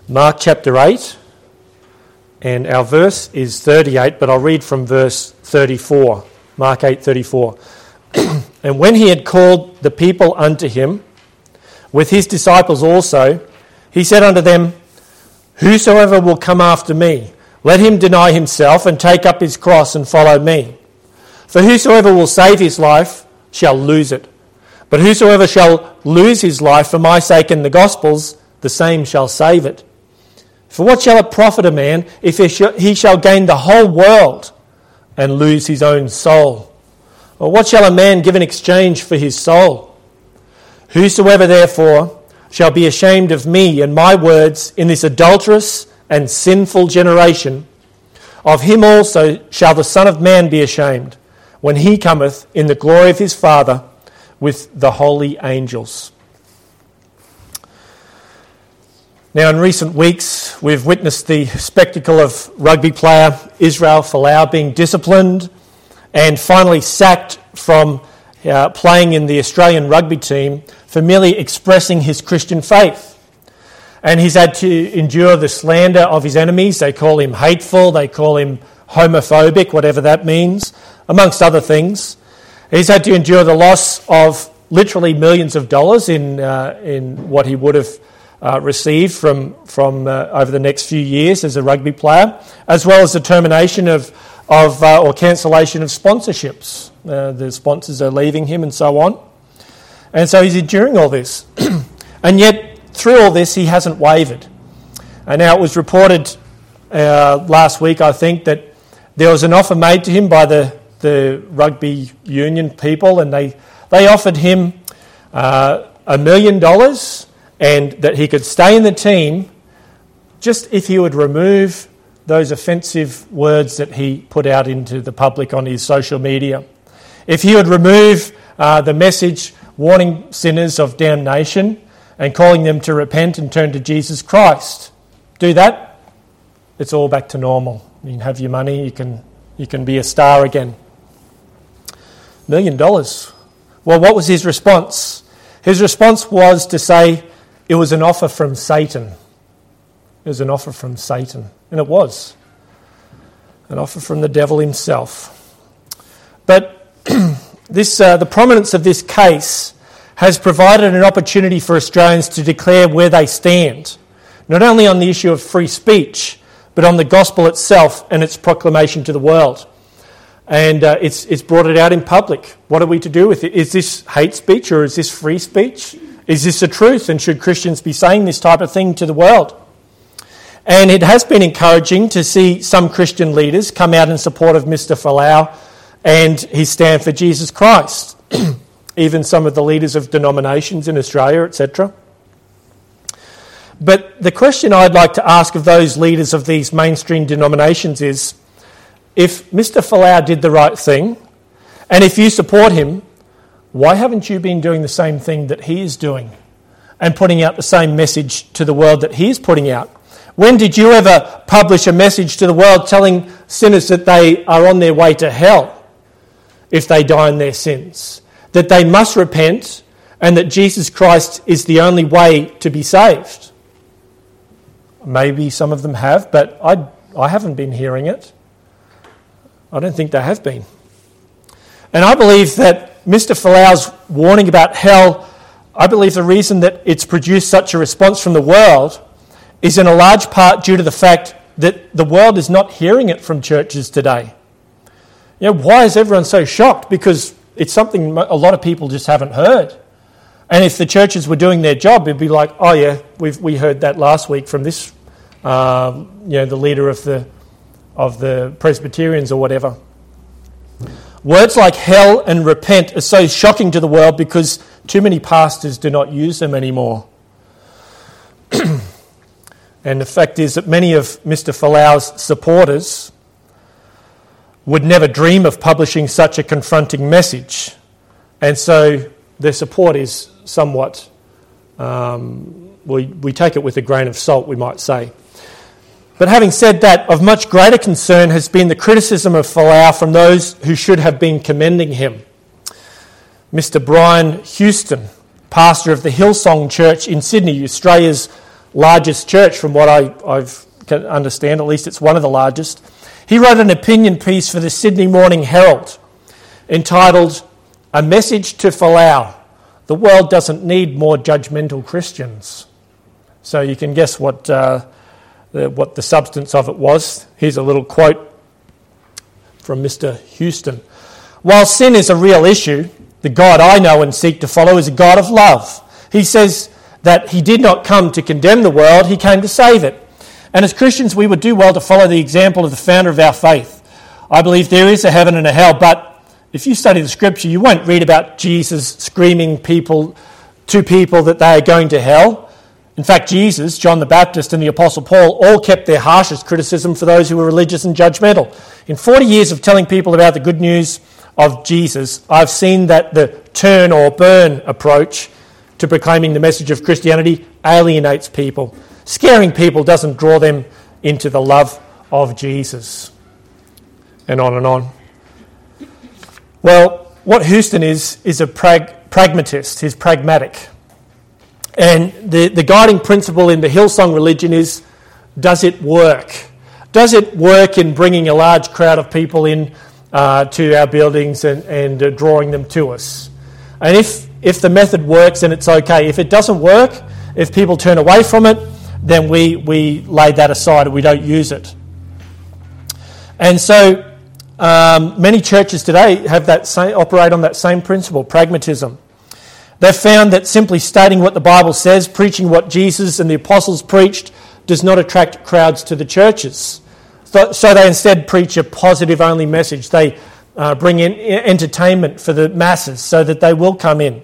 Mark chapter 8, and our verse is 38, but I'll read from verse 34. Mark 8:34. And when he had called the people unto him, with his disciples also, he said unto them, Whosoever will come after me, let him deny himself and take up his cross and follow me. For whosoever will save his life shall lose it. But whosoever shall lose his life for my sake and the gospel's, the same shall save it. For what shall it profit a man if he shall gain the whole world and lose his own soul? Or what shall a man give in exchange for his soul? Whosoever therefore shall be ashamed of me and my words in this adulterous and sinful generation, of him also shall the Son of Man be ashamed, when he cometh in the glory of his Father with the holy angels. Now, in recent weeks, we've witnessed the spectacle of rugby player Israel Folau being disciplined and finally sacked from playing in the Australian rugby team for merely expressing his Christian faith. And he's had to endure the slander of his enemies. They call him hateful, they call him homophobic, whatever that means, amongst other things. He's had to endure the loss of literally millions of dollars in what he would have received from over the next few years as a rugby player, as well as the termination or cancellation of sponsorships. The sponsors are leaving him and so on. And so he's enduring all this. And yet, through all this, he hasn't wavered. And now it was reported last week, I think, that there was an offer made to him by the rugby union people, and they offered him $1 million and that he could stay in the team just if he would remove those offensive words that he put out into the public on his social media. If he would remove the message warning sinners of damnation and calling them to repent and turn to Jesus Christ. Do that, it's all back to normal. You can have your money, you can be a star again. $1 million. Well, what was his response? His response was to say it was an offer from Satan. It was an offer from Satan. And it was. An offer from the devil himself. But the prominence of this case has provided an opportunity for Australians to declare where they stand, not only on the issue of free speech, but on the gospel itself and its proclamation to the world. And it's brought it out in public. What are we to do with it? Is this hate speech or is this free speech? Is this the truth? And should Christians be saying this type of thing to the world? And it has been encouraging to see some Christian leaders come out in support of Mr. Folau and his stand for Jesus Christ. Even some of the leaders of denominations in Australia, etc. But the question I'd like to ask of those leaders of these mainstream denominations is, if Mr. Folau did the right thing, and if you support him, why haven't you been doing the same thing that he is doing and putting out the same message to the world that he is putting out? When did you ever publish a message to the world telling sinners that they are on their way to hell if they die in their sins, that they must repent and that Jesus Christ is the only way to be saved? Maybe some of them have, but I haven't been hearing it. I don't think they have been. And I believe that Mr. Folau's warning about hell, I believe the reason that it's produced such a response from the world is in a large part due to the fact that the world is not hearing it from churches today. You know, why is everyone so shocked? Because it's something a lot of people just haven't heard. And if the churches were doing their job, it'd be like, oh yeah, we heard that last week from this, the leader of the Presbyterians or whatever. Words like hell and repent are so shocking to the world because too many pastors do not use them anymore. And the fact is that many of Mr. Folau's supporters would never dream of publishing such a confronting message. And so their support is somewhat, we take it with a grain of salt, we might say. But having said that, of much greater concern has been the criticism of Folau from those who should have been commending him. Mr. Brian Houston, pastor of the Hillsong Church in Sydney, Australia's largest church from what I can understand, at least it's one of the largest. He wrote an opinion piece for the Sydney Morning Herald entitled, "A Message to Falau. The world doesn't need more judgmental Christians." So you can guess what the substance of it was. Here's a little quote from Mr. Houston. "While sin is a real issue, the God I know and seek to follow is a God of love. He says that he did not come to condemn the world, he came to save it. And as Christians, we would do well to follow the example of the founder of our faith. I believe there is a heaven and a hell, but if you study the scripture, you won't read about Jesus screaming to people that they are going to hell. In fact, Jesus, John the Baptist, and the Apostle Paul all kept their harshest criticism for those who were religious and judgmental. In 40 years of telling people about the good news of Jesus, I've seen that the turn or burn approach to proclaiming the message of Christianity alienates people. Scaring people doesn't draw them into the love of Jesus." And on and on. Well, what Houston is a pragmatist. He's pragmatic. And the guiding principle in the Hillsong religion is, does it work? Does it work in bringing a large crowd of people in to our buildings and drawing them to us? And if the method works, then it's okay. If it doesn't work, if people turn away from it, then we lay that aside and we don't use it. And so many churches today have operate on that same principle, pragmatism. They've found that simply stating what the Bible says, preaching what Jesus and the apostles preached, does not attract crowds to the churches. So they instead preach a positive-only message. They bring in entertainment for the masses so that they will come in,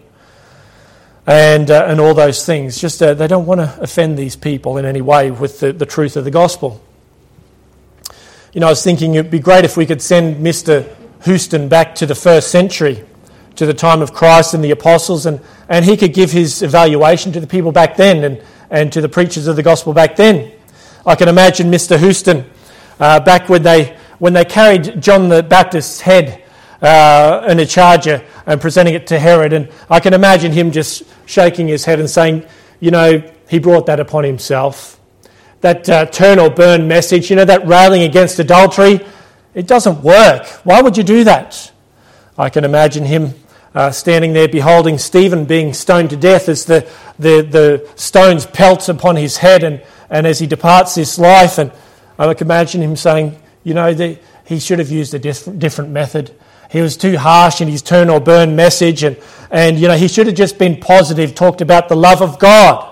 and all those things. Just they don't want to offend these people in any way with the truth of the gospel. You know, I was thinking it'd be great if we could send Mr. Houston back to the first century, to the time of Christ and the apostles, and he could give his evaluation to the people back then and to the preachers of the gospel back then. I can imagine Mr. Houston back when they carried John the Baptist's head in a charger and presenting it to Herod, and I can imagine him just shaking his head and saying, you know, he brought that upon himself. That turn or burn message, you know, that railing against adultery, it doesn't work. Why would you do that? I can imagine him standing there beholding Stephen being stoned to death as the stones pelt upon his head and as he departs this life. And I can imagine him saying, you know, he should have used a different method. He was too harsh in his turn or burn message, and you know, he should have just been positive, talked about the love of God.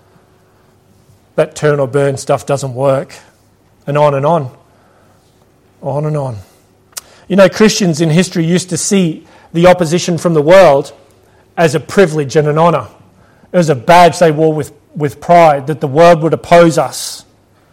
That turn or burn stuff doesn't work. And on and on. On and on. You know, Christians in history used to see the opposition from the world as a privilege and an honour. It was a badge they wore with pride, that the world would oppose us.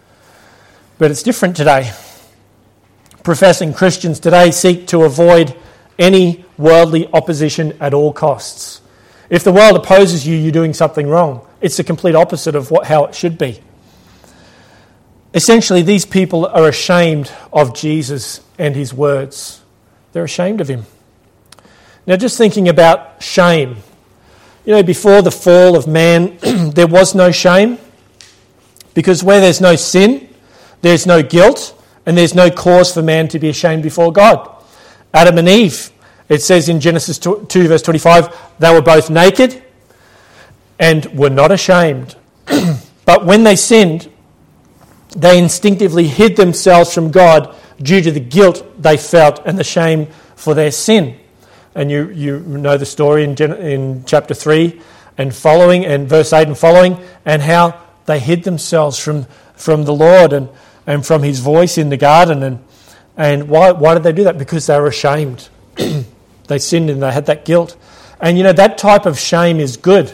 But it's different today. Professing Christians today seek to avoid any worldly opposition at all costs. If the world opposes you, you're doing something wrong. It's the complete opposite of how it should be. Essentially, these people are ashamed of Jesus and his words. They're ashamed of him. Now, just thinking about shame. You know, before the fall of man, there was no shame. Because where there's no sin, there's no guilt, and there's no cause for man to be ashamed before God. Adam and Eve, it says in Genesis 2 verse 25, they were both naked and were not ashamed. But when they sinned, they instinctively hid themselves from God due to the guilt they felt and the shame for their sin. And you know the story in chapter 3 and following, and verse 8 and following, and how they hid themselves from the Lord and from his voice in the garden. And why did they do that? Because they were ashamed. They sinned and they had that guilt. And you know, that type of shame is good.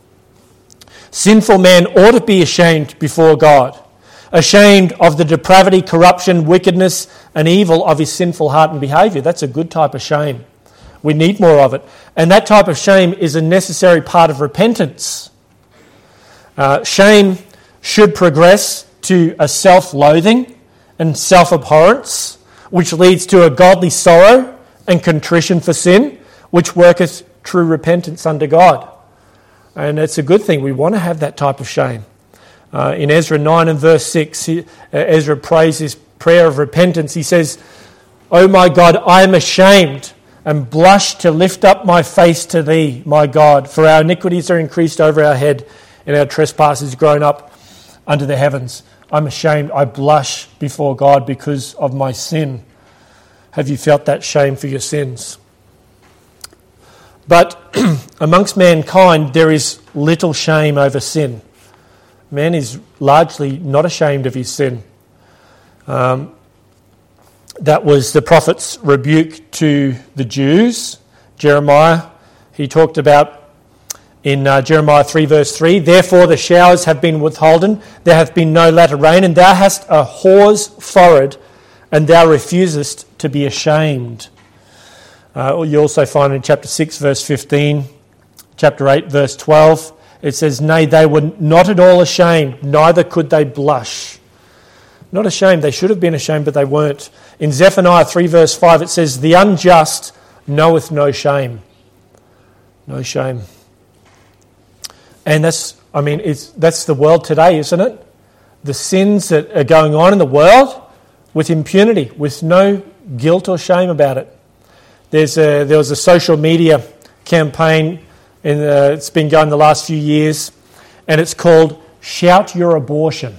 Sinful man ought to be ashamed before God. Ashamed of the depravity, corruption, wickedness and evil of his sinful heart and behaviour. That's a good type of shame. We need more of it. And that type of shame is a necessary part of repentance. Shame should progress to a self-loathing and self-abhorrence, which leads to a godly sorrow and contrition for sin, which worketh true repentance unto God. And it's a good thing. We want to have that type of shame. In Ezra 9 and verse 6, Ezra prays this prayer of repentance. He says, "O my God, I am ashamed and blush to lift up my face to thee, my God, for our iniquities are increased over our head, and our trespasses grown up unto the heavens." I'm ashamed. I blush before God because of my sin. Have you felt that shame for your sins? But amongst mankind, there is little shame over sin. Man is largely not ashamed of his sin. That was the prophet's rebuke to the Jews. Jeremiah, he talked about in Jeremiah 3 verse 3, "Therefore the showers have been withholden, there hath been no latter rain, and thou hast a whore's forehead, and thou refusest to be ashamed." You also find in chapter 6 verse 15, chapter 8 verse 12, it says, "Nay, they were not at all ashamed, neither could they blush." Not ashamed, they should have been ashamed, but they weren't. In Zephaniah 3 verse 5 it says, "The unjust knoweth no shame." No shame. And that's the world today, isn't it? The sins that are going on in the world with impunity, with no guilt or shame about it. There was a social media campaign, it's been going the last few years, and it's called "Shout Your Abortion."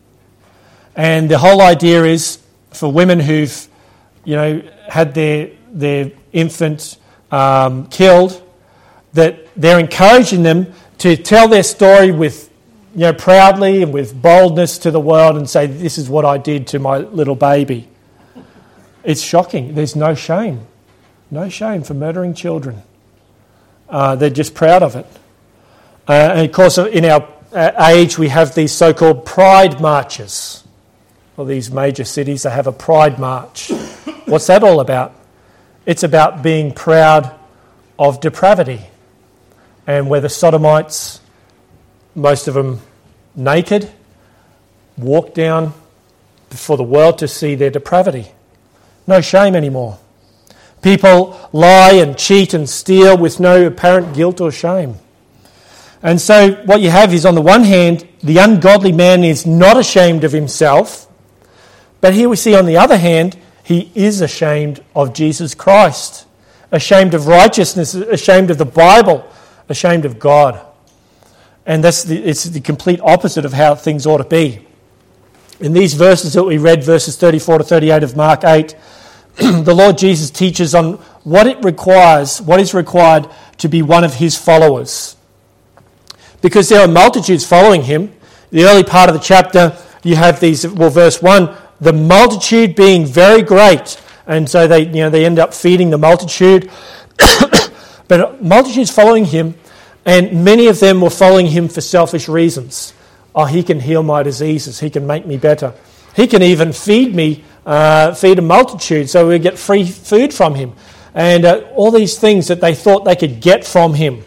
And the whole idea is for women who've, had their infant killed, that they're encouraging them to tell their story with, proudly and with boldness to the world and say, "This is what I did to my little baby." It's shocking. There's no shame. No shame for murdering children. They're just proud of it. And of course, in our age, we have these so-called pride marches. Well, these major cities, they have a pride march. What's that all about? It's about being proud of depravity. And where the Sodomites, most of them naked, walk down for the world to see their depravity. No shame anymore. People lie and cheat and steal with no apparent guilt or shame. And so what you have is, on the one hand, the ungodly man is not ashamed of himself, but here we see, on the other hand, he is ashamed of Jesus Christ, ashamed of righteousness, ashamed of the Bible, ashamed of God. And it's the complete opposite of how things ought to be. In these verses that we read, verses 34 to 38 of Mark 8, the Lord Jesus teaches on what is required to be one of his followers. Because there are multitudes following him. The early part of the chapter, you have these, verse 1, the multitude being very great. And so they end up feeding the multitude. But multitudes following him, and many of them were following him for selfish reasons. Oh, he can heal my diseases. He can make me better. He can even feed a multitude, so we get free food from him. And all these things that they thought they could get from him.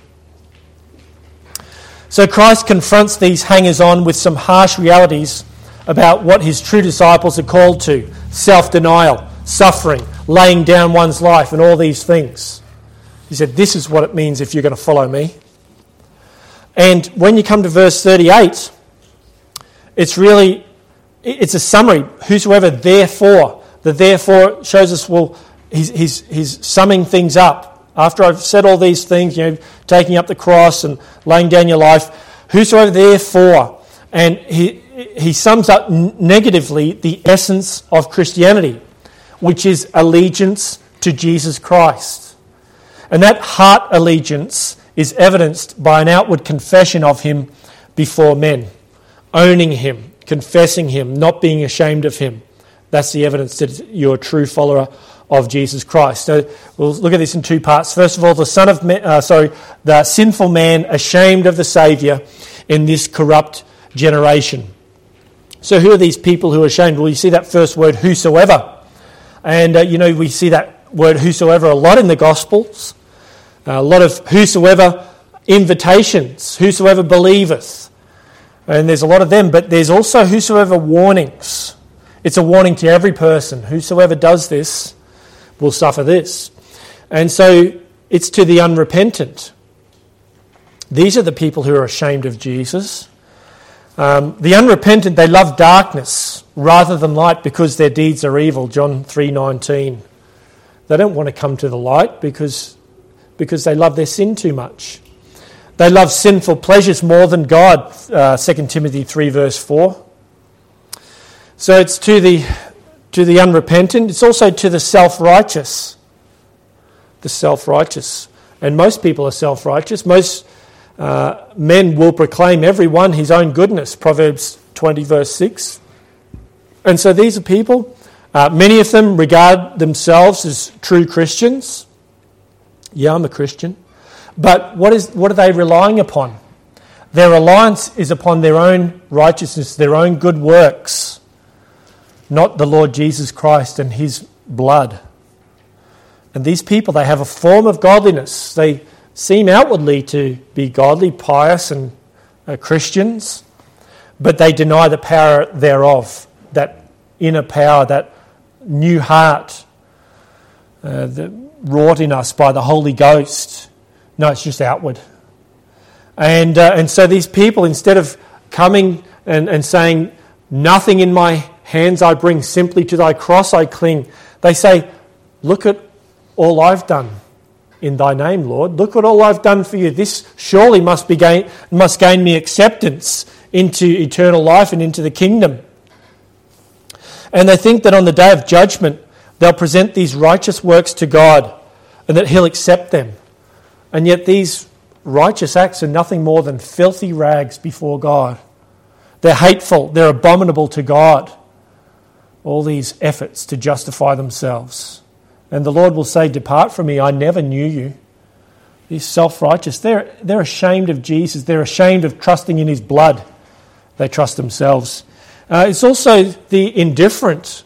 So Christ confronts these hangers-on with some harsh realities about what his true disciples are called to: self-denial, suffering, laying down one's life, and all these things. He said, this is what it means if you're going to follow me. And when you come to verse 38, it's a summary. Whosoever therefore. The therefore shows us, he's summing things up. After I've said all these things, taking up the cross and laying down your life, whosoever therefore. And he sums up negatively the essence of Christianity, which is allegiance to Jesus Christ. And that heart allegiance is evidenced by an outward confession of him before men, owning him, confessing him, not being ashamed of him. That's the evidence that you're a true follower of Jesus Christ. So we'll look at this in two parts. First of all, the sinful man ashamed of the Saviour in this corrupt generation. So who are these people who are ashamed? Well, you see that first word, whosoever. And, we see that word whosoever a lot in the Gospels. A lot of whosoever invitations, whosoever believeth. And there's a lot of them, but there's also whosoever warnings. It's a warning to every person. Whosoever does this will suffer this. And so it's to the unrepentant. These are the people who are ashamed of Jesus. The unrepentant, they love darkness rather than light because their deeds are evil, John 3:19. They don't want to come to the light because they love their sin too much. They love sinful pleasures more than God, 2 Timothy 3 verse 4. So it's to the unrepentant. It's also to the self-righteous. The self-righteous. And most people are self-righteous. Most men will proclaim every one his own goodness, Proverbs 20 verse 6. And so these are people, many of them regard themselves as true Christians. Yeah, I'm a Christian. But what are they relying upon? Their reliance is upon their own righteousness, their own good works, not the Lord Jesus Christ and his blood. And these people, they have a form of godliness. They seem outwardly to be godly, pious and Christians, but they deny the power thereof, that inner power, that new heart that wrought in us by the Holy Ghost. No, it's just outward. And so these people, instead of coming and saying, nothing in my hands I bring, simply to thy cross I cling, they say, look at all I've done in thy name, Lord. Look at all I've done for you. This surely must gain me acceptance into eternal life and into the kingdom. And they think that on the day of judgment, they'll present these righteous works to God and that he'll accept them. And yet these righteous acts are nothing more than filthy rags before God. They're hateful, they're abominable to God. All these efforts to justify themselves. And the Lord will say, depart from me, I never knew you. These self-righteous, they're ashamed of Jesus. They're ashamed of trusting in his blood. They trust themselves. It's also the indifferent.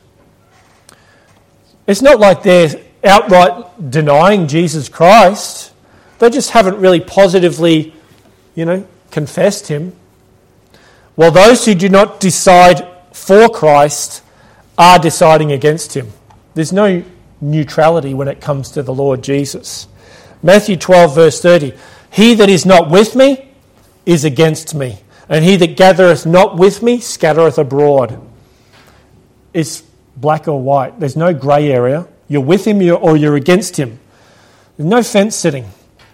It's not like they're outright denying Jesus Christ. They just haven't really positively, confessed him. While those who do not decide for Christ are deciding against him. There's no neutrality when it comes to the Lord Jesus. Matthew 12 verse 30. He that is not with me is against me, and he that gathereth not with me scattereth abroad. It's black or white. There's no grey area. You're with him or you're against him. There's no fence sitting.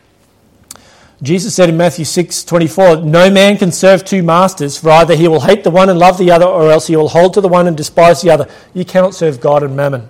Jesus said in Matthew 6:24, no man can serve two masters, for either he will hate the one and love the other, or else he will hold to the one and despise the other. You cannot serve God and mammon.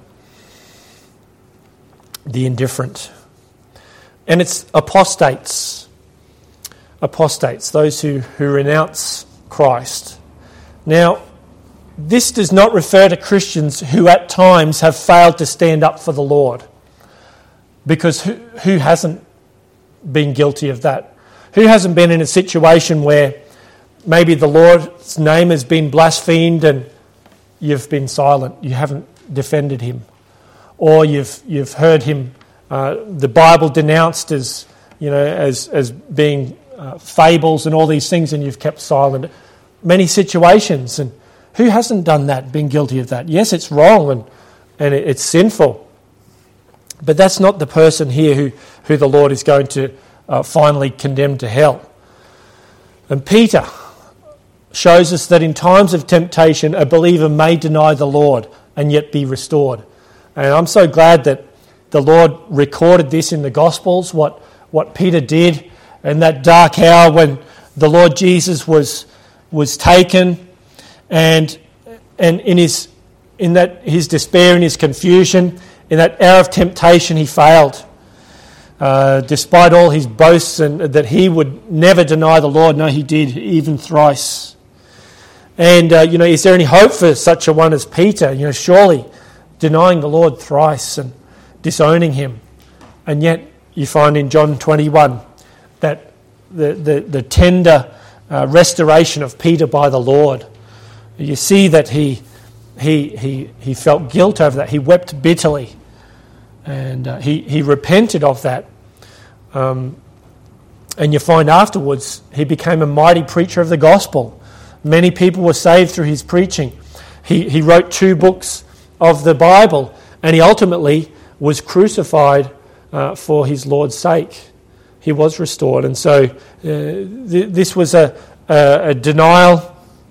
The indifferent. And it's apostates. Apostates, those who renounce Christ. Now, this does not refer to Christians who at times have failed to stand up for the Lord. Because who hasn't been guilty of that? Who hasn't been in a situation where maybe the Lord's name has been blasphemed and you've been silent, you haven't defended him? Or you've heard him, the Bible denounced as being fables and all these things, and you've kept silent. Many situations, and who hasn't done that, been guilty of that? Yes, it's wrong and it's sinful, but that's not the person here who the Lord is going to finally condemn to hell. And Peter shows us that in times of temptation, a believer may deny the Lord and yet be restored. And I'm so glad that the Lord recorded this in the Gospels, what Peter did in that dark hour when the Lord Jesus was taken, and in his despair, in his confusion, in that hour of temptation, he failed. Despite all his boasts and that he would never deny the Lord, no, he did, even thrice. And is there any hope for such a one as Peter? Surely denying the Lord thrice and disowning him. And yet you find in John 21 that the tender restoration of Peter by the Lord. You see that he felt guilt over that. He wept bitterly. And he repented of that. And you find afterwards he became a mighty preacher of the gospel. Many people were saved through his preaching. He wrote 2 books of the Bible, and he ultimately was crucified for his Lord's sake. He was restored, and so this was a denial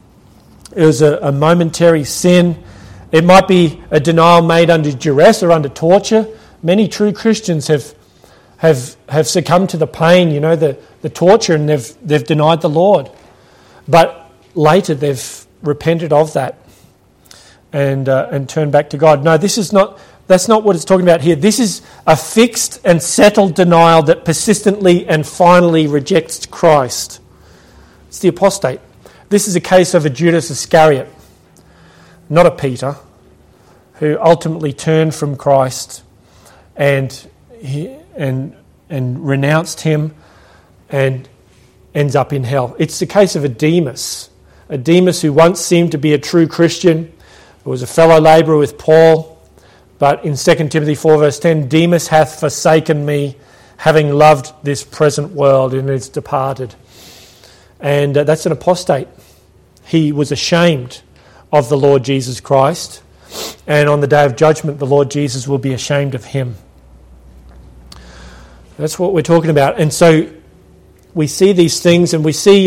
It was a momentary sin. It might be a denial made under duress or under torture. Many true Christians have succumbed to the pain, the torture, and they've denied the Lord. But later they've repented of that and turned back to God. No, that's not what it's talking about here. This is a fixed and settled denial that persistently and finally rejects Christ. It's the apostate. This is a case of a Judas Iscariot, not a Peter, who ultimately turned from Christ and renounced him and ends up in hell. It's the case of a Demas who once seemed to be a true Christian, who was a fellow labourer with Paul, but in 2 Timothy 4 verse 10, Demas hath forsaken me, having loved this present world, and is departed. And that's an apostate. He was ashamed of the Lord Jesus Christ, and on the day of judgment, the Lord Jesus will be ashamed of him. That's what we're talking about. And so we see these things, and we see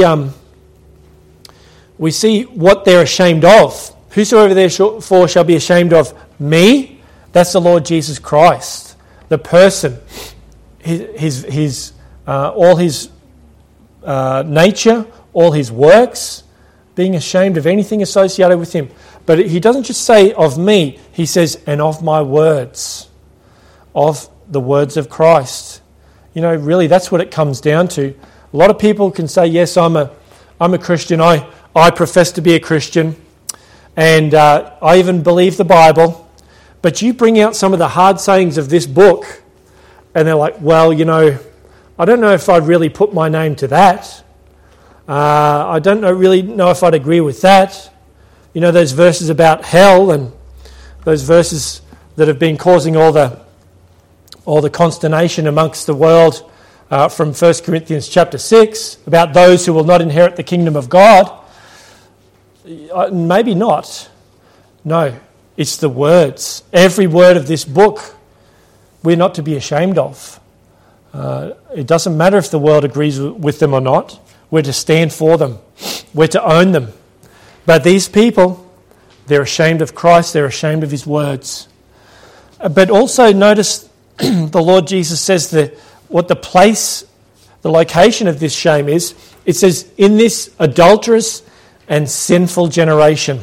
what they're ashamed of. Whosoever therefore shall be ashamed of me, that's the Lord Jesus Christ, the person, all his nature, all his works, being ashamed of anything associated with him. But he doesn't just say of me, he says, and of my words, of the words of Christ. Really that's what it comes down to. A lot of people can say, yes, I'm a Christian, I profess to be a Christian, and I even believe the Bible, but you bring out some of the hard sayings of this book, and they're like, well, I don't know if I'd really put my name to that. I don't really know if I'd agree with that. Those verses about hell and those verses that have been causing all the consternation amongst the world from 1 Corinthians chapter 6 about those who will not inherit the kingdom of God. Maybe not. No, it's the words. Every word of this book we're not to be ashamed of. It doesn't matter if the world agrees with them or not. We're to stand for them. We're to own them. But these people, they're ashamed of Christ. They're ashamed of his words. But also notice the Lord Jesus says what the location of this shame is. It says, in this adulterous and sinful generation.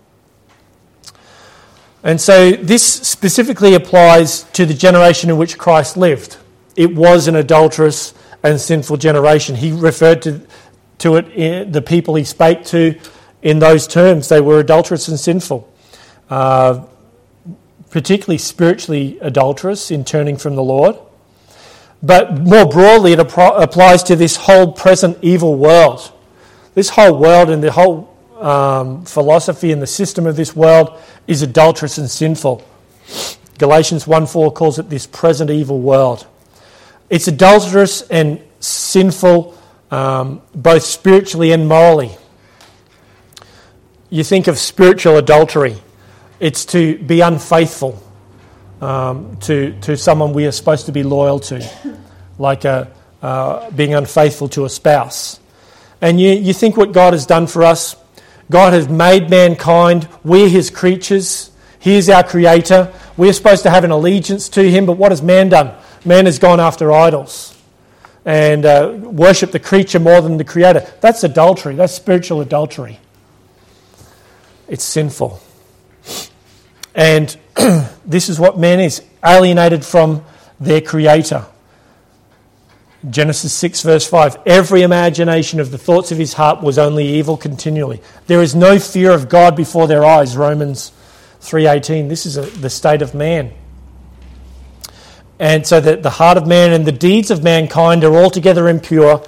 And so this specifically applies to the generation in which Christ lived. It was an adulterous and sinful generation. He referred to it, the people he spake to, in those terms. They were adulterous and sinful, particularly spiritually adulterous in turning from the Lord. But more broadly, it applies to this whole present evil world. This whole world and the whole philosophy and the system of this world is adulterous and sinful. Galatians 1:4 calls it this present evil world. It's adulterous and sinful both spiritually and morally. You think of spiritual adultery. It's to be unfaithful to someone we are supposed to be loyal to, like being unfaithful to a spouse. And you think what God has done for us. God has made mankind. We're his creatures. He is our creator. We're supposed to have an allegiance to him, but what has man done? Man has gone after idols and worshipped the creature more than the creator. That's adultery. That's spiritual adultery. It's sinful. And this is what man is, alienated from their creator. Genesis 6 verse 5, every imagination of the thoughts of his heart was only evil continually. There is no fear of God before their eyes, Romans 3:18. This is the state of man. And so that the heart of man and the deeds of mankind are altogether impure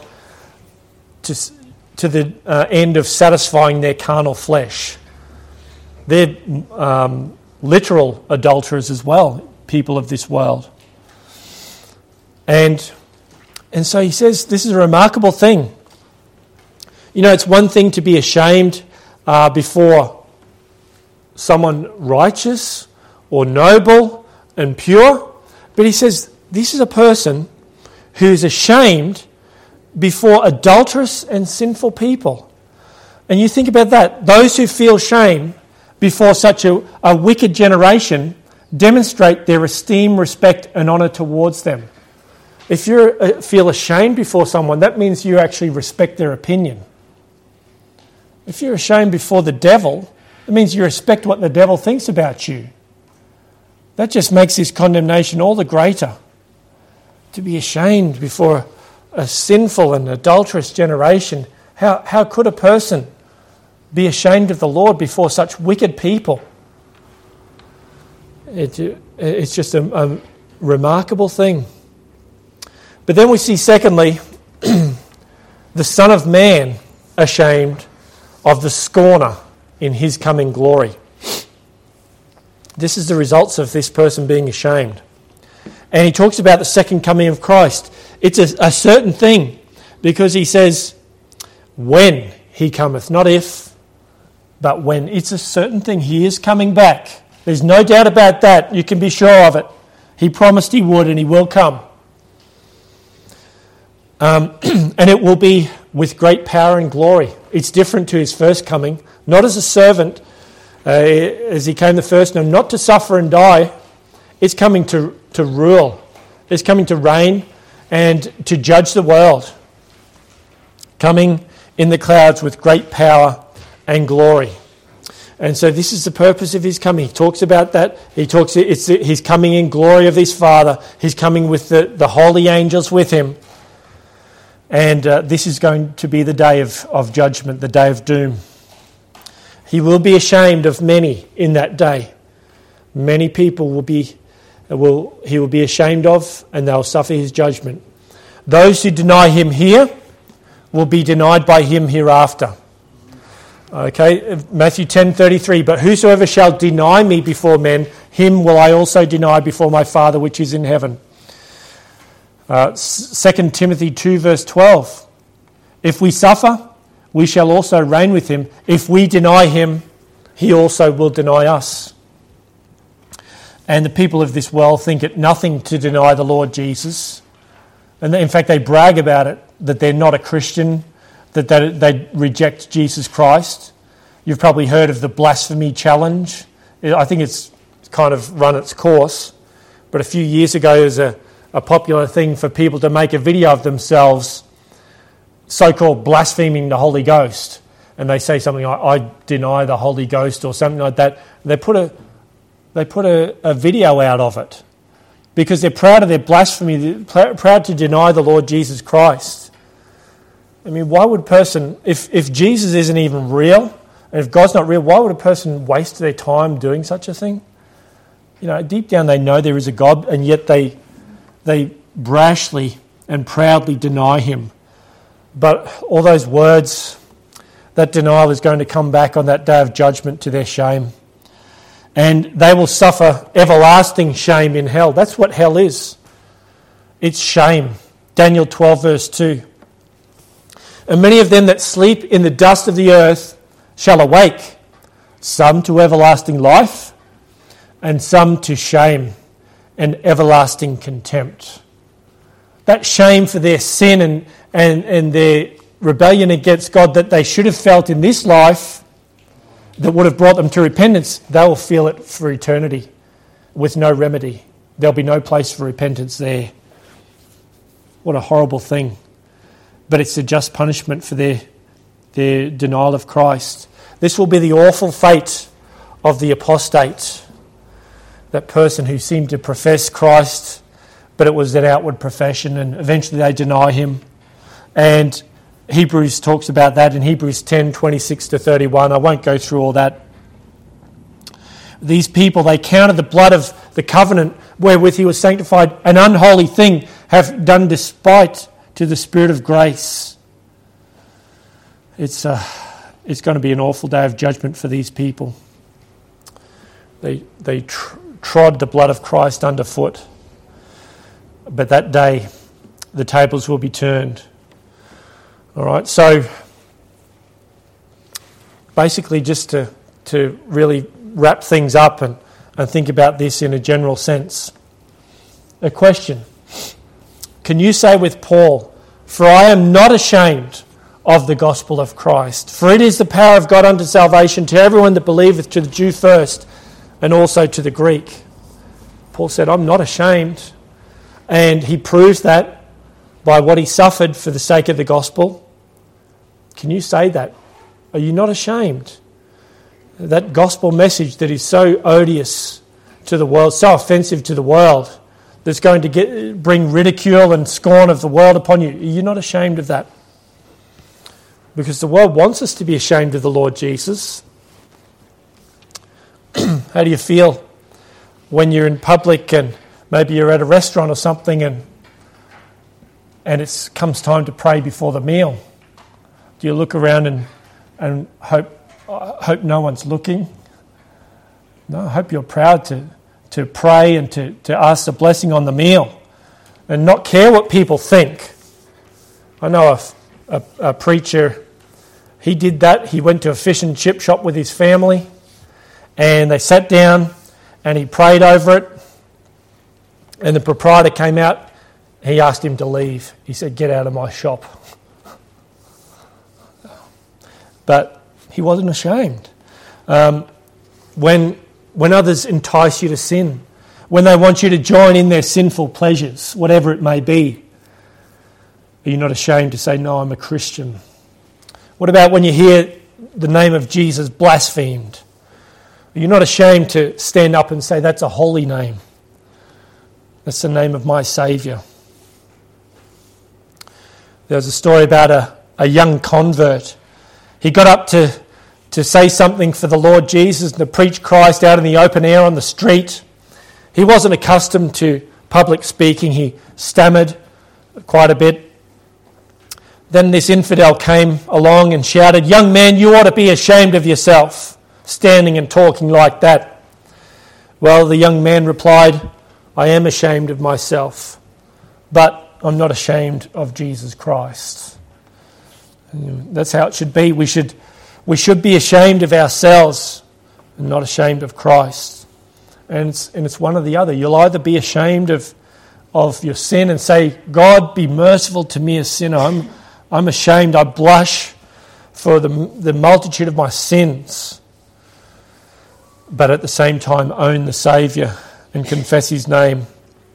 to the end of satisfying their carnal flesh. They're literal adulterers as well, people of this world. And so he says this is a remarkable thing. It's one thing to be ashamed before someone righteous or noble and pure, but he says this is a person who is ashamed before adulterous and sinful people. And you think about that. Those who feel shame before such a wicked generation demonstrate their esteem, respect and honour towards them. If you feel ashamed before someone, that means you actually respect their opinion. If you're ashamed before the devil, it means you respect what the devil thinks about you. That just makes this condemnation all the greater. To be ashamed before a sinful and adulterous generation, how could a person be ashamed of the Lord before such wicked people? It's just a remarkable thing. But then we see, secondly, the Son of Man ashamed of the scorner in his coming glory. This is the results of this person being ashamed. And he talks about the second coming of Christ. It's a certain thing, because he says, when he cometh, not if, but when. It's a certain thing. He is coming back. There's no doubt about that. You can be sure of it. He promised he would, and he will come. And it will be with great power and glory. It's different to his first coming. Not as a servant, as he came the first, no, not to suffer and die. It's coming to rule. It's coming to reign and to judge the world. Coming in the clouds with great power and glory. And so this is the purpose of his coming. He talks about that. He's coming in glory of his Father. He's coming with the holy angels with him. And this is going to be the day of judgment, the day of doom. He will be ashamed of many in that day. Many people he will be ashamed of, and they'll suffer his judgment. Those who deny him here will be denied by him hereafter. Okay, Matthew 10:33. But whosoever shall deny me before men, him will I also deny before my Father which is in heaven. 2 Timothy 2 verse 12. If we suffer, we shall also reign with him. If we deny him, he also will deny us. And the people of this world think it nothing to deny the Lord Jesus. And in fact, they brag about it, that they're not a Christian, that they reject Jesus Christ. You've probably heard of the blasphemy challenge. I think it's kind of run its course. But a few years ago, it was a popular thing for people to make a video of themselves, so-called blaspheming the Holy Ghost. And they say something like, I deny the Holy Ghost, or something like that. They put a video out of it because they're proud of their blasphemy, they're proud to deny the Lord Jesus Christ. I mean, why would a person, if Jesus isn't even real, and if God's not real, why would a person waste their time doing such a thing? You know, deep down they know there is a God, and yet they brashly and proudly deny him. But all those words, that denial is going to come back on that day of judgment to their shame. And they will suffer everlasting shame in hell. That's what hell is. It's shame. Daniel 12 verse 2. And many of them that sleep in the dust of the earth shall awake, some to everlasting life, and some to shame and everlasting contempt. That shame for their sin and their rebellion against God that they should have felt in this life, that would have brought them to repentance, they will feel it for eternity with no remedy. There'll be no place for repentance there. What a horrible thing. But it's a just punishment for their denial of Christ. This will be the awful fate of the apostate, that person who seemed to profess Christ, but it was an outward profession, and eventually they deny him. And Hebrews talks about that in Hebrews 10:26-31. I won't go through all that. These people, they counted the blood of the covenant wherewith he was sanctified an unholy thing, have done despite to the Spirit of grace. It's going to be an awful day of judgment for these people. They trod the blood of Christ underfoot. But that day, the tables will be turned. All right, so basically just to really wrap things up and think about this in a general sense. A question. Can you say with Paul, for I am not ashamed of the gospel of Christ. For it is the power of God unto salvation to everyone that believeth, to the Jew first, and also to the Greek. Paul said, I'm not ashamed. And he proves that by what he suffered for the sake of the gospel. Can you say that? Are you not ashamed? That gospel message that is so odious to the world, so offensive to the world, that's going to bring ridicule and scorn of the world upon you. Are you not ashamed of that? Because the world wants us to be ashamed of the Lord Jesus. How do you feel when you're in public and maybe you're at a restaurant or something and it comes time to pray before the meal? Do you look around and hope no one's looking? No, I hope you're proud to pray and to ask the blessing on the meal and not care what people think. I know a preacher, he did that. He went to a fish and chip shop with his family and they sat down and he prayed over it, and the proprietor came out. He asked him to leave. He said, "Get out of my shop." But he wasn't ashamed. When others entice you to sin, when they want you to join in their sinful pleasures, whatever it may be, are you not ashamed to say, "No, I'm a Christian"? What about when you hear the name of Jesus blasphemed? Are you not ashamed to stand up and say, "That's a holy name. That's the name of my Saviour"? There was a story about a young convert. He got up to say something for the Lord Jesus and to preach Christ out in the open air on the street. He wasn't accustomed to public speaking. He stammered quite a bit. Then this infidel came along and shouted, "Young man, you ought to be ashamed of yourself, standing and talking like that." Well, the young man replied, "I am ashamed of myself, but I'm not ashamed of Jesus Christ." That's how it should be. We should be ashamed of ourselves and not ashamed of Christ. And it's one or the other. You'll either be ashamed of your sin and say, "God, be merciful to me, a sinner. I'm ashamed. I blush for the multitude of my sins." But at the same time, own the Saviour and confess his name.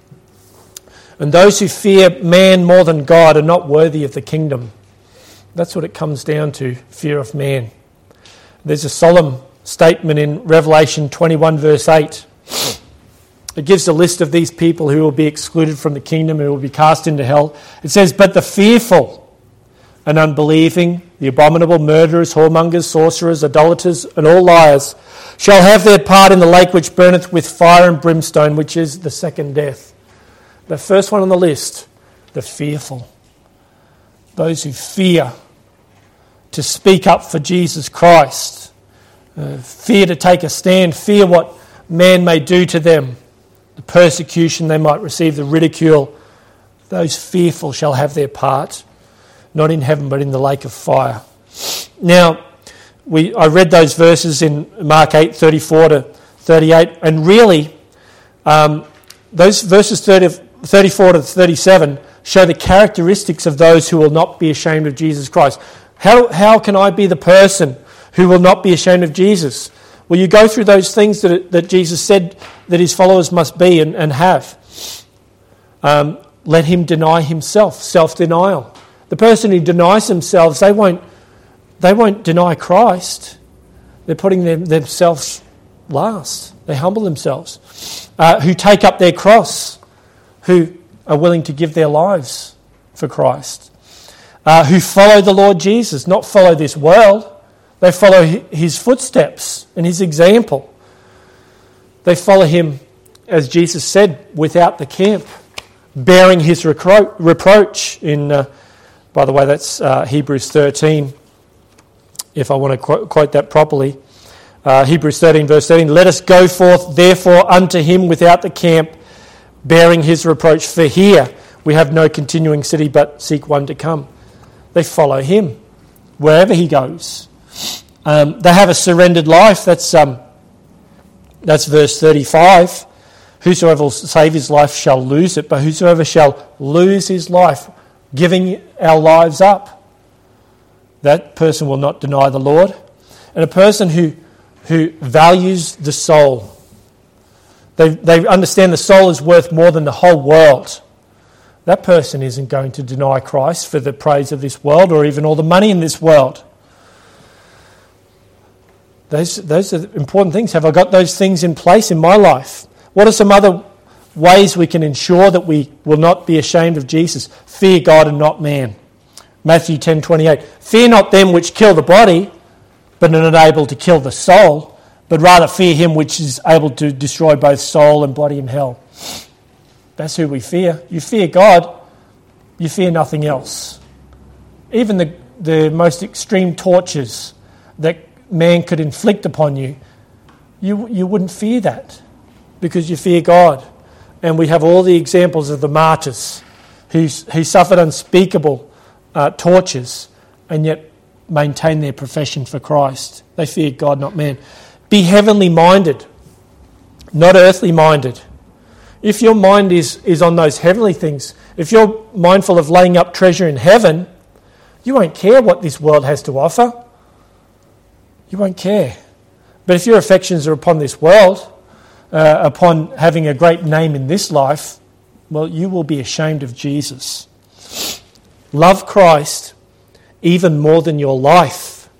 And those who fear man more than God are not worthy of the kingdom. That's what it comes down to, fear of man. There's a solemn statement in Revelation 21 verse 8. It gives a list of these people who will be excluded from the kingdom, who will be cast into hell. It says, "But the fearful and unbelieving, the abominable, murderers, whoremongers, sorcerers, idolaters, and all liars shall have their part in the lake which burneth with fire and brimstone, which is the second death." The first one on the list, the fearful. Those who fear to speak up for Jesus Christ, fear to take a stand, fear what man may do to them, the persecution they might receive, the ridicule. Those fearful shall have their part, not in heaven but in the lake of fire. Now, I read those verses in Mark 8:34 to 38, and really those verses 34 to 37 show the characteristics of those who will not be ashamed of Jesus Christ. How can I be the person who will not be ashamed of Jesus? Well, you go through those things that Jesus said that his followers must be and have. Let him deny himself, self-denial. The person who denies themselves, they won't deny Christ. They're putting themselves last. They humble themselves. Who take up their cross, who are willing to give their lives for Christ. Who follow the Lord Jesus, not follow this world. They follow his footsteps and his example. They follow him, as Jesus said, without the camp, bearing his reproach. By the way, that's Hebrews 13, if I want to quote that properly. Hebrews 13, verse 13, "Let us go forth, therefore, unto him without the camp, bearing his reproach. For here we have no continuing city, but seek one to come." They follow him wherever he goes. They have a surrendered life. That's verse 35. "Whosoever will save his life shall lose it, but whosoever shall lose his life," giving our lives up. that person will not deny the Lord. And a person who values the soul, they understand the soul is worth more than the whole world, that person isn't going to deny Christ for the praise of this world or even all the money in this world. Those are important things. Have I got those things in place in my life? What are some other ways we can ensure that we will not be ashamed of Jesus? Fear God and not man. Matthew 10:28. Fear not them which kill the body, but are not able to kill the soul, but rather fear him which is able to destroy both soul and body in hell. That's who we fear. You fear God, you fear nothing else. Even the most extreme tortures that man could inflict upon you, you wouldn't fear that because you fear God. And we have all the examples of the martyrs who suffered unspeakable tortures and yet maintained their profession for Christ. They feared God, not man. Be heavenly minded, not earthly minded. If your mind is on those heavenly things, if you're mindful of laying up treasure in heaven, you won't care what this world has to offer. You won't care. But if your affections are upon this world, upon having a great name in this life, well, you will be ashamed of Jesus. Love Christ even more than your life.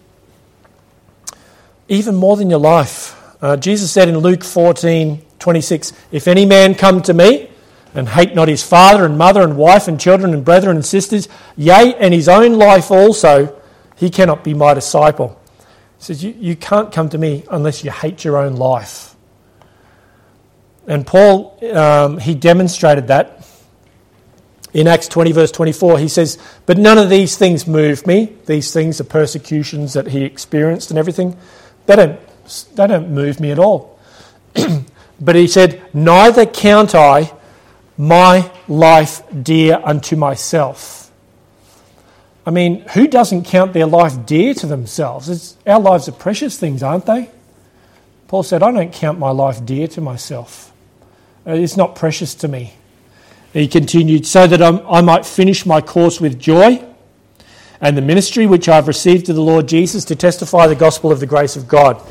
Even more than your life. Jesus said in Luke 14:26, if any man come to me and hate not his father and mother and wife and children and brethren and sisters, yea, and his own life also, he cannot be my disciple. He says, you can't come to me unless you hate your own life. And Paul, he demonstrated that. In Acts 20 verse 24, he says, but none of these things move me. These things, the persecutions that he experienced and everything, they don't move me at all. But he said, neither count I my life dear unto myself. I mean, who doesn't count their life dear to themselves? Our lives are precious things, aren't they? Paul said, I don't count my life dear to myself. It's not precious to me. He continued, so that I might finish my course with joy and the ministry which I have received of the Lord Jesus to testify the gospel of the grace of God.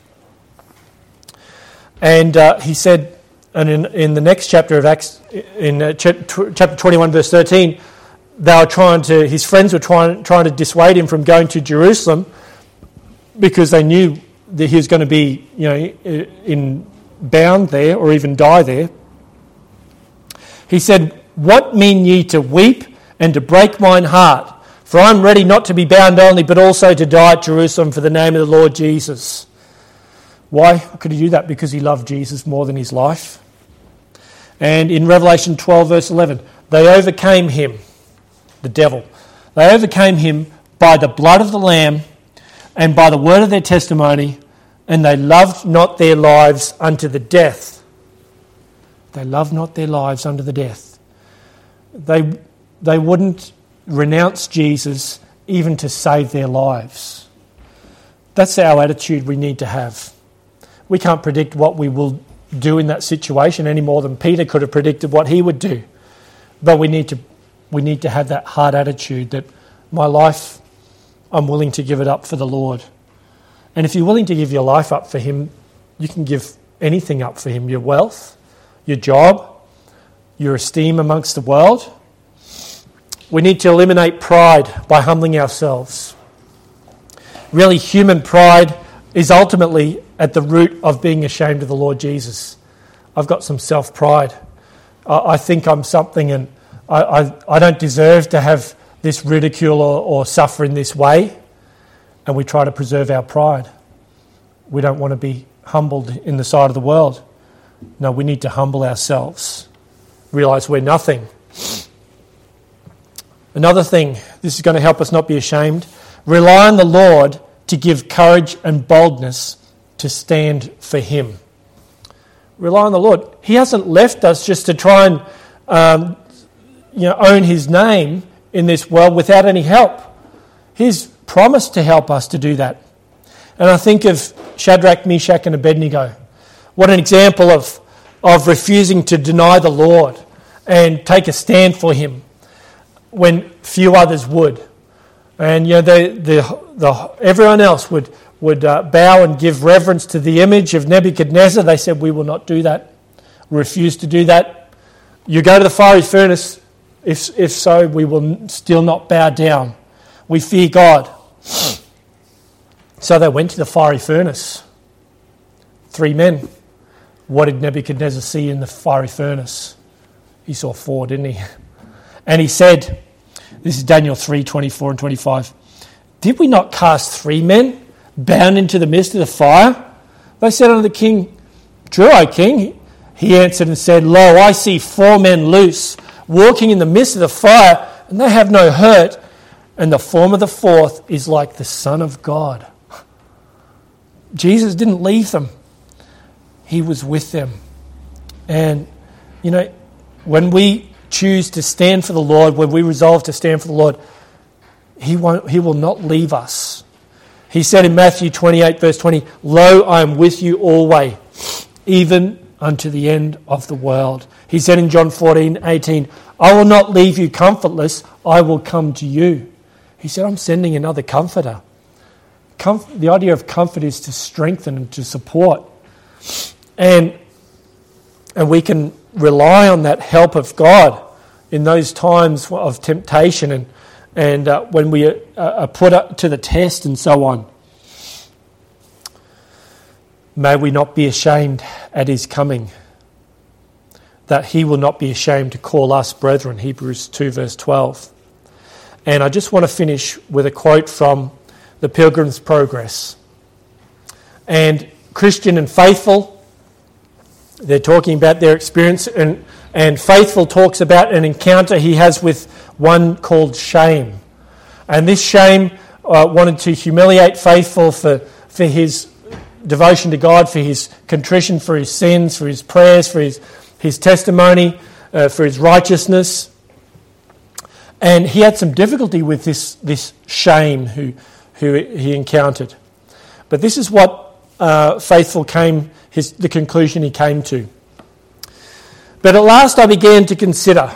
And he said, and in the next chapter of Acts, in chapter 21, verse 13, his friends were trying to dissuade him from going to Jerusalem because they knew that he was going to be, bound there or even die there. He said, what mean ye to weep and to break mine heart? For I am ready not to be bound only, but also to die at Jerusalem for the name of the Lord Jesus. Why could he do that? Because he loved Jesus more than his life. And in Revelation 12 verse 11, they overcame him, the devil. They overcame him by the blood of the Lamb and by the word of their testimony, and they loved not their lives unto the death. They loved not their lives unto the death. They wouldn't renounce Jesus even to save their lives. That's our attitude we need to have. We can't predict what we will do in that situation any more than Peter could have predicted what he would do. But we need to have that hard attitude that my life, I'm willing to give it up for the Lord. And if you're willing to give your life up for him, you can give anything up for him, your wealth, your job, your esteem amongst the world. We need to eliminate pride by humbling ourselves. Really, human pride is ultimately at the root of being ashamed of the Lord Jesus. I've got some self-pride. I think I'm something and I don't deserve to have this ridicule or suffer in this way. And we try to preserve our pride. We don't want to be humbled in the sight of the world. No, we need to humble ourselves. Realise we're nothing. Another thing, this is going to help us not be ashamed. Rely on the Lord to give courage and boldness to stand for him. Rely on the Lord. He hasn't left us just to try and own his name in this world without any help. He's promised to help us to do that. And I think of Shadrach, Meshach and Abednego. What an example of refusing to deny the Lord. and take a stand for him when few others would. And everyone else would bow and give reverence to the image of Nebuchadnezzar. They said, we will not do that. We refuse to do that. You go to the fiery furnace. If so, we will still not bow down. We fear God. So they went to the fiery furnace. 3 men. What did Nebuchadnezzar see in the fiery furnace? He saw 4, didn't he? And he said, this is Daniel 3:24 and 25. Did we not cast 3 men bound into the midst of the fire? They said unto the king, true, O king. He answered and said, lo, I see 4 men loose, walking in the midst of the fire, and they have no hurt, and the form of the 4th is like the Son of God. Jesus didn't leave them. He was with them. And, when we choose to stand for the Lord, when we resolve to stand for the Lord, He will not leave us. He said in Matthew 28, verse 20, lo, I am with you always, even unto the end of the world. He said in John 14:18, I will not leave you comfortless, I will come to you. He said, I'm sending another comforter. The idea of comfort is to strengthen and to support. And we can rely on that help of God in those times of temptation and when we are put up to the test and so on. May we not be ashamed at his coming, that he will not be ashamed to call us brethren, Hebrews 2 verse 12. And I just want to finish with a quote from the Pilgrim's Progress. And Christian and Faithful, they're talking about their experience, and Faithful talks about an encounter he has with one called Shame. And this Shame wanted to humiliate Faithful for his devotion to God, for his contrition for his sins, for his prayers, for his testimony, for his righteousness. And he had some difficulty with this Shame who he encountered. But this is what Faithful the conclusion he came to. But at last I began to consider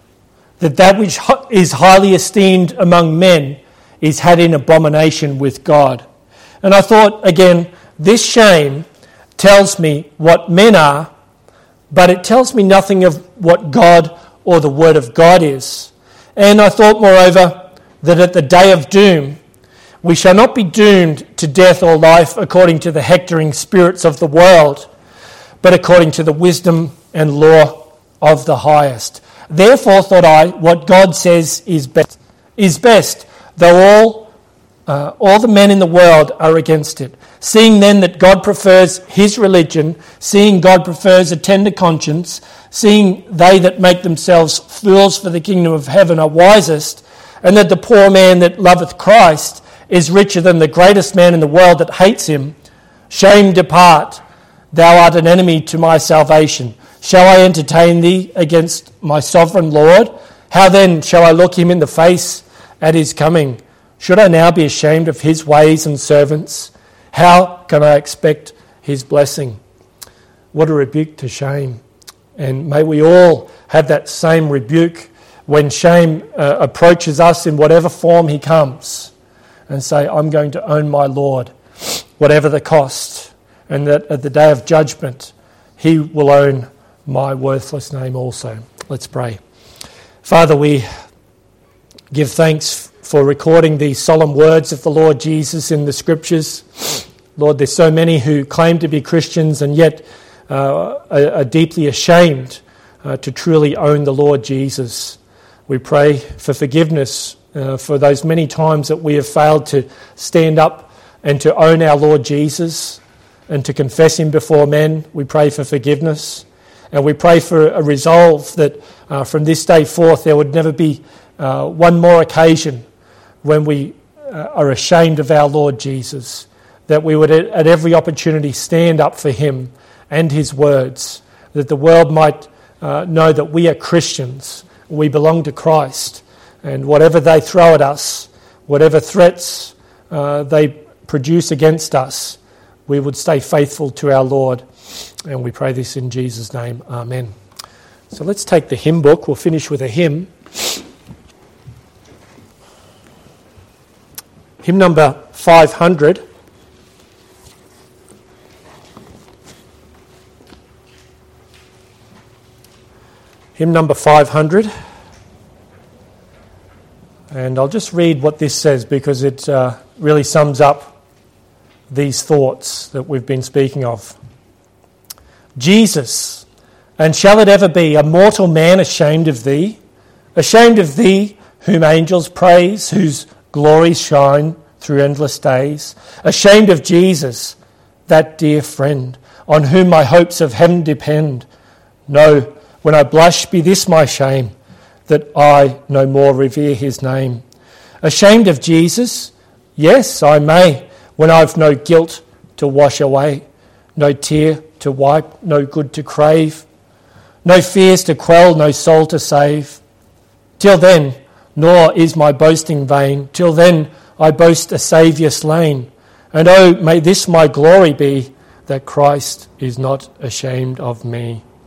that which is highly esteemed among men is had in abomination with God. And I thought, again, this Shame tells me what men are, but it tells me nothing of what God or the Word of God is. And I thought, moreover, that at the day of doom, we shall not be doomed to death or life according to the hectoring spirits of the world, but according to the wisdom and law of the highest. Therefore, thought I, what God says is best, though all the men in the world are against it. Seeing then that God prefers his religion, seeing God prefers a tender conscience, seeing they that make themselves fools for the kingdom of heaven are wisest, and that the poor man that loveth Christ is richer than the greatest man in the world that hates him, shame depart, thou art an enemy to my salvation. Shall I entertain thee against my sovereign Lord? How then shall I look him in the face at his coming? Should I now be ashamed of his ways and servants? How can I expect his blessing? What a rebuke to shame. And may we all have that same rebuke when shame approaches us in whatever form he comes, and say, I'm going to own my Lord, whatever the cost, and that at the day of judgment, he will own my worthless name also. Let's pray. Father, we give thanks for recording these solemn words of the Lord Jesus in the Scriptures. Lord, there's so many who claim to be Christians and yet are deeply ashamed to truly own the Lord Jesus. We pray for forgiveness for those many times that we have failed to stand up and to own our Lord Jesus and to confess him before men. We pray for forgiveness. And we pray for a resolve that from this day forth there would never be one more occasion when we are ashamed of our Lord Jesus, that we would at every opportunity stand up for him and his words, that the world might know that we are Christians, we belong to Christ, and whatever they throw at us, whatever threats they produce against us, we would stay faithful to our Lord. And we pray this in Jesus' name. Amen. So let's take the hymn book. We'll finish with a hymn. hymn number 500. Hymn number 500. And I'll just read what this says because it really sums up these thoughts that we've been speaking of. Jesus, and shall it ever be a mortal man ashamed of thee whom angels praise, whose glories shine through endless days, ashamed of Jesus, that dear friend, on whom my hopes of heaven depend? No, when I blush, be this my shame, that I no more revere his name. Ashamed of Jesus? Yes, I may, when I've no guilt to wash away, no tear to wipe, no good to crave, no fears to quell, no soul to save. Till then, nor is my boasting vain, till then I boast a Saviour slain. And oh, may this my glory be, that Christ is not ashamed of me.